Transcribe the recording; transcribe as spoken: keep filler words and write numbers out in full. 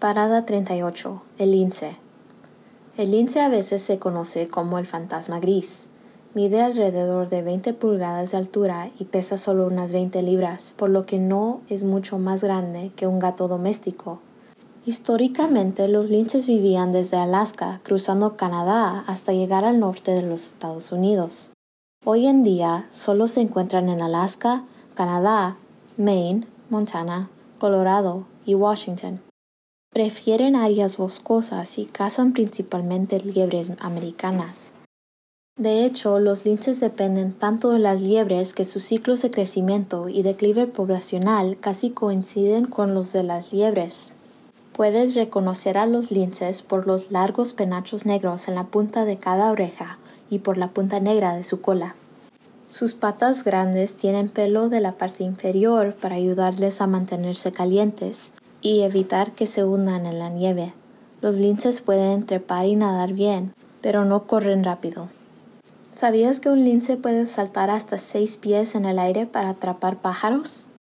Parada treinta y ocho. El lince. El lince a veces se conoce como el fantasma gris. Mide alrededor de veinte pulgadas de altura y pesa solo unas veinte libras, por lo que no es mucho más grande que un gato doméstico. Históricamente, los linces vivían desde Alaska, cruzando Canadá hasta llegar al norte de los Estados Unidos. Hoy en día, solo se encuentran en Alaska, Canadá, Maine, Montana, Colorado y Washington. Prefieren áreas boscosas y cazan principalmente liebres americanas. De hecho, los linces dependen tanto de las liebres que sus ciclos de crecimiento y declive poblacional casi coinciden con los de las liebres. Puedes reconocer a los linces por los largos penachos negros en la punta de cada oreja y por la punta negra de su cola. Sus patas grandes tienen pelo de la parte inferior para ayudarles a mantenerse calientes y evitar que se hundan en la nieve. Los linces pueden trepar y nadar bien, pero no corren rápido. ¿Sabías que un lince puede saltar hasta seis pies en el aire para atrapar pájaros?